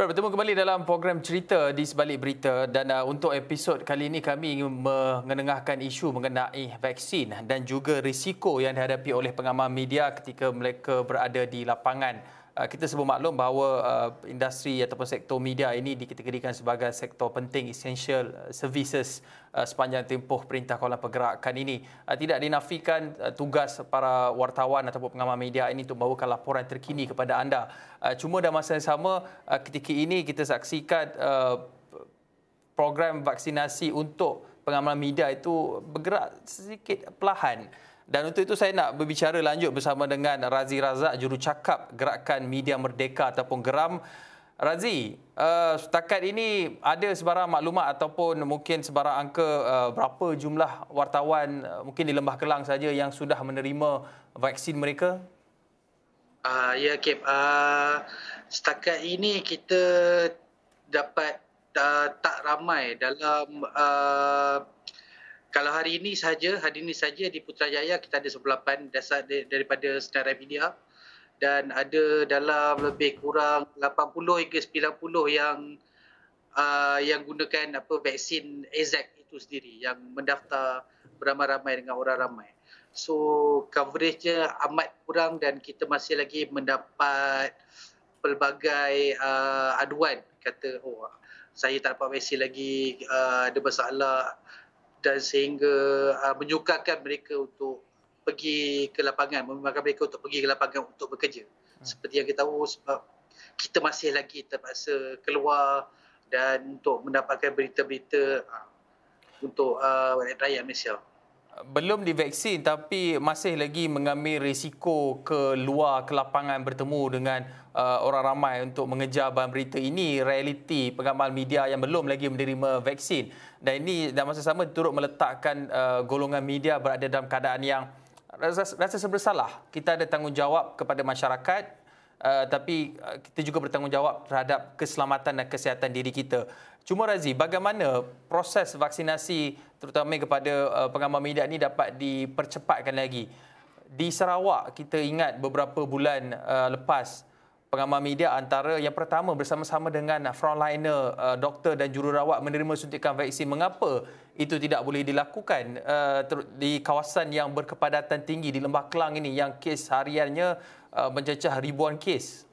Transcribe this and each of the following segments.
Baik, bertemu kembali dalam program Cerita di Sebalik Berita dan untuk episod kali ini kami ingin mengenengahkan isu mengenai vaksin dan juga risiko yang dihadapi oleh pengamal media ketika mereka berada di lapangan. Kita semua maklum bahawa industri ataupun sektor media ini dikategorikan sebagai sektor penting, essential services sepanjang tempoh Perintah Kawalan Pergerakan ini. Tidak dinafikan tugas para wartawan ataupun pengamal media ini untuk membawakan laporan terkini kepada anda. Cuma dalam masa yang sama, ketika ini kita saksikan program vaksinasi untuk pengamal media itu bergerak sedikit perlahan. Dan untuk itu saya nak berbicara lanjut bersama dengan Razi Razak, jurucakap Gerakan Media Merdeka ataupun GERAM. Razi, setakat ini ada sebarang maklumat ataupun mungkin sebarang angka berapa jumlah wartawan mungkin di Lembah Kelang saja yang sudah menerima vaksin mereka? Ya, Kip. Setakat ini kita dapat tak ramai dalam kalau hari ini saja di Putrajaya kita ada 98 dasar daripada senarai media dan ada dalam lebih kurang 80 hingga 90 yang gunakan vaksin AZ itu sendiri yang mendaftar beramai-ramai dengan orang ramai. So coveragenya amat kurang dan kita masih lagi mendapat pelbagai aduan kata saya tak dapat vaksin lagi, ada masalah dan sehingga menyukarkan mereka untuk pergi ke lapangan, membimbangkan mereka untuk pergi ke lapangan untuk bekerja. Seperti yang kita tahu, sebab kita masih lagi terpaksa keluar dan untuk mendapatkan berita-berita untuk rakyat Malaysia. Belum divaksin tapi masih lagi mengambil risiko keluar ke lapangan bertemu dengan orang ramai untuk mengejar bahan berita. Ini realiti pengamal media yang belum lagi menerima vaksin. Dan ini dalam masa sama turut meletakkan golongan media berada dalam keadaan yang rasa bersalah. Kita ada tanggungjawab kepada masyarakat, tapi kita juga bertanggungjawab terhadap keselamatan dan kesihatan diri kita. Cuma Razi, bagaimana proses vaksinasi terutama kepada pengamal media ini dapat dipercepatkan lagi? Di Sarawak, kita ingat beberapa bulan lepas, pengamal media antara yang pertama bersama-sama dengan frontliner, doktor dan jururawat menerima suntikan vaksin. Mengapa itu tidak boleh dilakukan di kawasan yang berkepadatan tinggi di Lembah Kelang ini yang kes hariannya mencecah ribuan kes?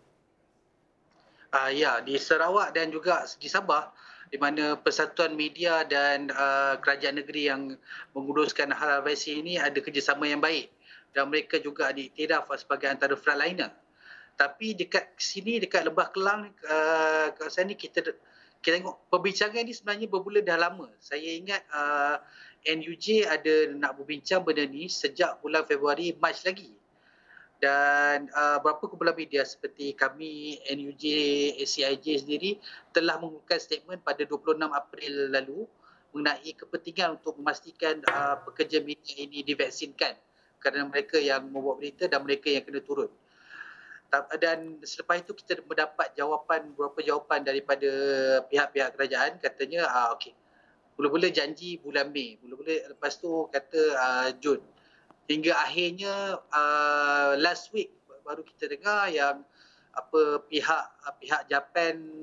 Ya, di Sarawak dan juga di Sabah, di mana Persatuan Media dan kerajaan negeri yang menguruskan hal vaksin ini ada kerjasama yang baik dan mereka juga diiktiraf sebagai antara frontliner. Tapi dekat sini, dekat Lembah Kelang, kawasan ni kita tengok perbincangan ini sebenarnya bermula dah lama. Saya ingat NUJ ada nak berbincang benda ni sejak bulan Februari, Mac lagi. Dan beberapa kumpulan media seperti kami, NUJ, ACIJ sendiri telah mengeluarkan statement pada 26 April lalu mengenai kepentingan untuk memastikan pekerja media ini divaksinkan kerana mereka yang membuat berita dan mereka yang kena turun. Dan selepas itu kita mendapat beberapa jawapan daripada pihak-pihak kerajaan, katanya okey, mula-mula janji bulan Mei, mula-mula lepas tu kata Jun. Hingga akhirnya last week baru kita dengar yang pihak Japan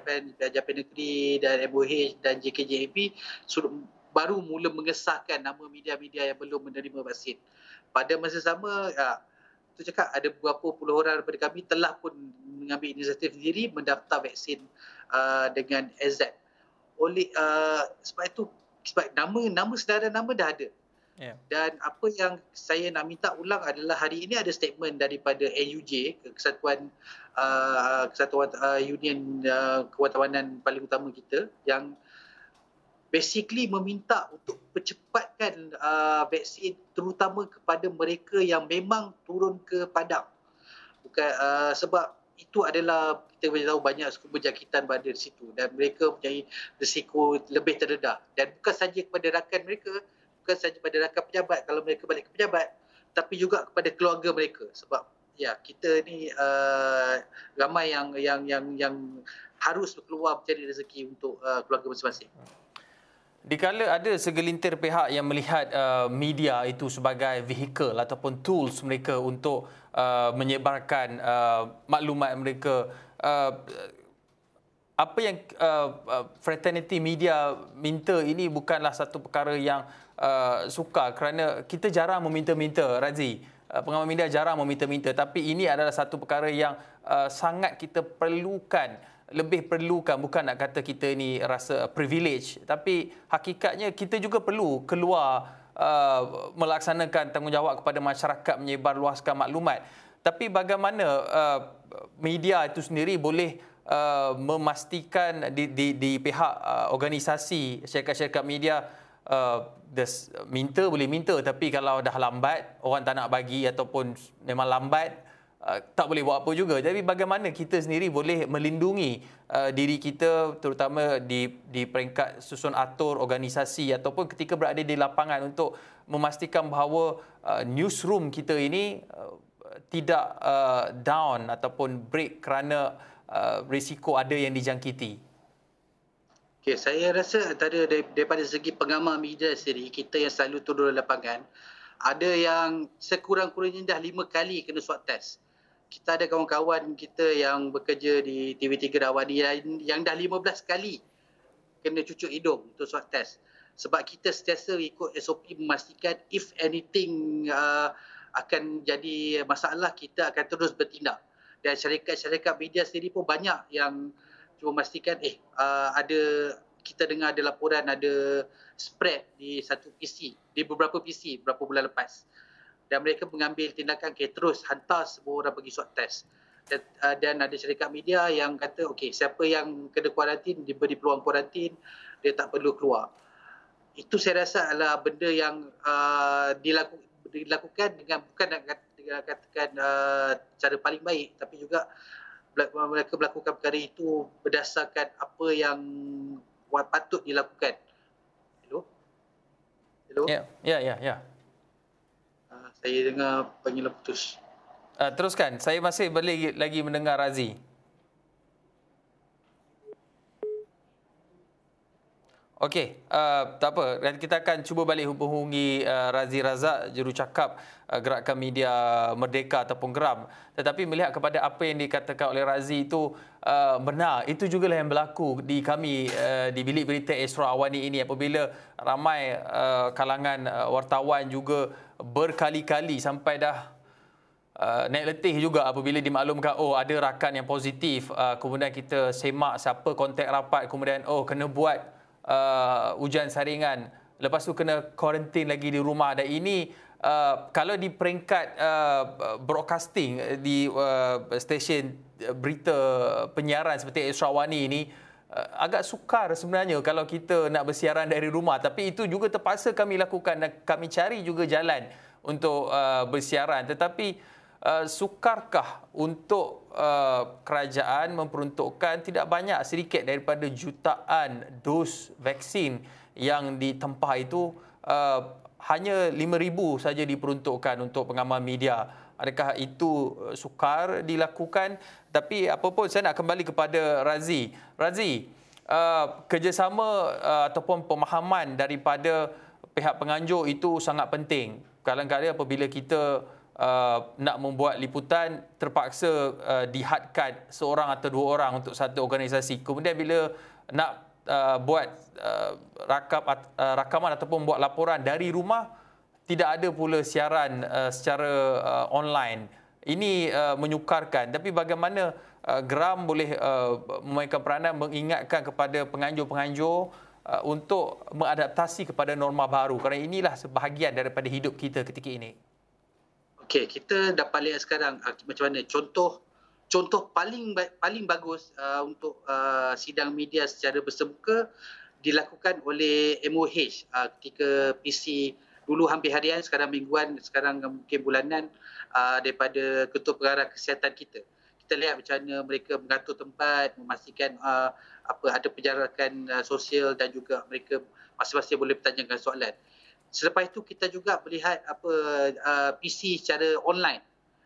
negeri dan MOH dan JKJAP baru mula mengesahkan nama media-media yang belum menerima vaksin. Pada masa sama tu cakap ada beberapa puluh orang daripada kami telah pun mengambil inisiatif sendiri mendaftar vaksin dengan AZ. Sebab itu nama sedara nama dah ada. Yeah. Dan apa yang saya nak minta ulang adalah hari ini ada statement daripada NUJ, Kesatuan Union Kewartawanan paling utama kita, yang basically meminta untuk percepatkan vaksin terutama kepada mereka yang memang turun ke padang. Bukan sebab itu adalah kita boleh tahu banyak sumber jangkitan berada di situ dan mereka mempunyai risiko lebih terdedah. Dan bukan saja kepada rakan mereka, bukan saja pada rakan pejabat kalau mereka balik ke pejabat, tapi juga kepada keluarga mereka. Sebab ya kita ni ramai yang harus keluar mencari rezeki untuk keluarga masing-masing. Dikala ada segelintir pihak yang melihat media itu sebagai vehikel ataupun tools mereka untuk menyebarkan maklumat mereka, apa yang fraternity media minta ini bukanlah satu perkara yang sukar, kerana kita jarang meminta-minta, Razi. Pengamal media jarang meminta-minta, tapi ini adalah satu perkara yang sangat kita perlukan, lebih perlukan. Bukan nak kata kita ni rasa privilege, tapi hakikatnya kita juga perlu keluar melaksanakan tanggungjawab kepada masyarakat, menyebarluaskan maklumat. Tapi bagaimana media itu sendiri boleh memastikan di pihak organisasi, syarikat-syarikat media, boleh minta, tapi kalau dah lambat, orang tak nak bagi ataupun memang lambat, tak boleh buat apa juga. Jadi bagaimana kita sendiri boleh melindungi diri kita, terutama di peringkat susun atur organisasi ataupun ketika berada di lapangan, untuk memastikan bahawa newsroom kita ini tidak down ataupun break kerana risiko ada yang dijangkiti. Okay, saya rasa antara daripada segi pengamal media sendiri, kita yang selalu turun di lapangan, ada yang sekurang-kurangnya dah 5 kali kena swab test. Kita ada kawan-kawan kita yang bekerja di TV3 Rawani yang dah 15 kali kena cucuk hidung untuk swab test. Sebab kita sentiasa ikut SOP memastikan if anything akan jadi masalah, kita akan terus bertindak. Dan syarikat-syarikat media sendiri pun banyak yang cuma memastikan kita dengar ada laporan ada spread di satu PC, di beberapa PC beberapa bulan lepas. Dan mereka mengambil tindakan, terus hantar semua orang pergi swab test. Dan ada syarikat media yang kata, siapa yang kena kuarantin, diberi peluang kuarantin, dia tak perlu keluar. Itu saya rasa adalah benda yang dilakukan dengan, bukan nak katakan cara paling baik, tapi juga mereka melakukan perkara itu berdasarkan apa yang patut dilakukan. Hello? Ya. Saya dengar panggilan putus. Teruskan, saya masih boleh lagi mendengar Razi. Okey, tak apa. Dan kita akan cuba balik hubungi Razi Razak, jurucakap Gerakan Media Merdeka ataupun GERAM. Tetapi melihat kepada apa yang dikatakan oleh Razi itu benar. Itu juga yang berlaku di kami di Bilik Berita Astro Awani ini, apabila ramai kalangan wartawan juga berkali-kali sampai dah naik letih juga apabila dimaklumkan ada rakan yang positif. Kemudian kita semak siapa kontak rapat, kemudian kena buat ujian saringan, lepas tu kena kuarantin lagi di rumah. Dan ini kalau di peringkat broadcasting di stesen berita penyiaran seperti Astro Awani ini, agak sukar sebenarnya kalau kita nak bersiaran dari rumah. Tapi itu juga terpaksa kami lakukan dan kami cari juga jalan untuk bersiaran. Tetapi sukarkah untuk kerajaan memperuntukkan tidak banyak, sedikit daripada jutaan dos vaksin yang ditempah itu, hanya 5,000 saja diperuntukkan untuk pengamal media? Adakah itu sukar dilakukan? Tapi apapun, saya nak kembali kepada Razi. Razi, kerjasama ataupun pemahaman daripada pihak penganjur itu sangat penting. Kadang-kadang apabila kita nak membuat liputan, terpaksa dihadkan seorang atau dua orang untuk satu organisasi. Kemudian bila nak buat rakaman ataupun buat laporan dari rumah, tidak ada pula siaran secara online. Ini menyukarkan. Tapi bagaimana GERAM boleh memainkan peranan mengingatkan kepada penganjur-penganjur untuk mengadaptasi kepada norma baru, kerana inilah sebahagian daripada hidup kita ketika ini. Kita dapat lihat sekarang macam mana contoh paling bagus untuk sidang media secara bersemuka dilakukan oleh MOH ketika PC dulu hampir harian, sekarang mingguan, sekarang mungkin bulanan, daripada Ketua Pengarah Kesihatan kita. Kita lihat macam mana mereka mengatur tempat, memastikan ada penjarakan sosial, dan juga mereka masing-masing boleh bertanyakan soalan. Selepas itu kita juga melihat PC secara online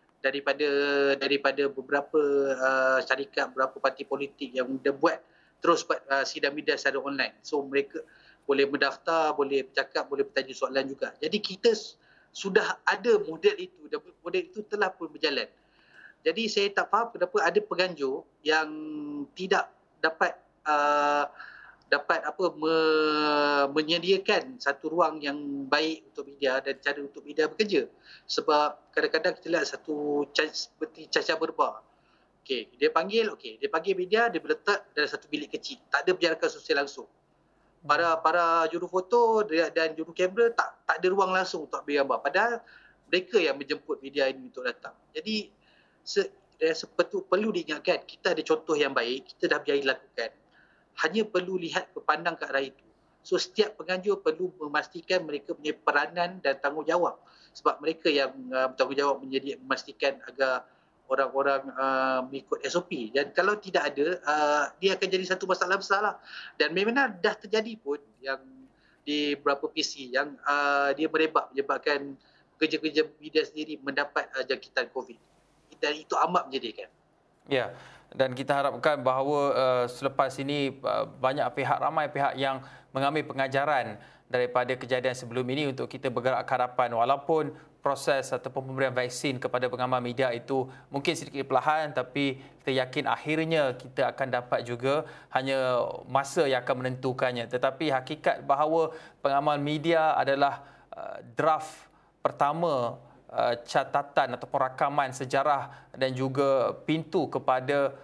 daripada beberapa syarikat, beberapa parti politik yang dah buat sidang media secara online. So mereka boleh mendaftar, boleh bercakap, boleh bertanya soalan juga. Jadi kita sudah ada model itu, dan model itu telah pun berjalan. Jadi saya tak faham kenapa ada penganjur yang tidak dapat uh, dapat menyediakan satu ruang yang baik untuk media dan cara untuk media bekerja. Sebab kadang-kadang kita lihat satu seperti cacah berba. Dia panggil media, dia berletak dalam satu bilik kecil. Tak ada penjarakan sosial langsung. Para juru foto dan juru kamera tak ada ruang langsung untuk ambil gambar. Padahal mereka yang menjemput media ini untuk datang. Jadi perlu diingatkan, kita ada contoh yang baik, kita dah berjaya lakukan. Hanya perlu lihat berpandang ke arah itu. So setiap penganjur perlu memastikan mereka punya peranan dan tanggungjawab. Sebab mereka yang bertanggungjawab memastikan agar orang-orang mengikut SOP. Dan kalau tidak ada, dia akan jadi satu masalah besar lah. Dan memang dah terjadi pun yang di beberapa PC yang dia menyebabkan kerja-kerja media sendiri mendapat jangkitan COVID. Dan itu amat menyedihkan. Ya, dan kita harapkan bahawa selepas ini ramai pihak yang mengambil pengajaran daripada kejadian sebelum ini untuk kita bergerak ke hadapan. Walaupun proses ataupun pemberian vaksin kepada pengamal media itu mungkin sedikit perlahan, tapi kita yakin akhirnya kita akan dapat juga, hanya masa yang akan menentukannya. Tetapi hakikat bahawa pengamal media adalah draft pertama catatan ataupun rakaman sejarah dan juga pintu kepada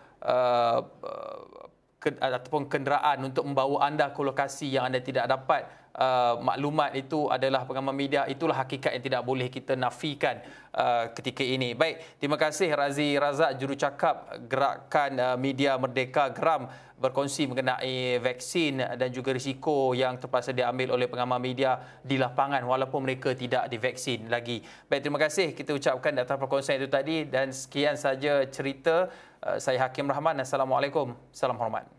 ataupun kenderaan untuk membawa anda ke lokasi yang anda tidak dapat maklumat itu adalah pengamal media. Itulah hakikat yang tidak boleh kita nafikan ketika ini. Baik, terima kasih Razi Razak, jurucakap Gerakan Media Merdeka Geram, berkongsi mengenai vaksin dan juga risiko yang terpaksa diambil oleh pengamal media di lapangan walaupun mereka tidak divaksin lagi. Baik, terima kasih kita ucapkan atas perkongsian itu tadi, dan sekian saja cerita. Saya Hakim Rahman. Assalamualaikum. Salam hormat.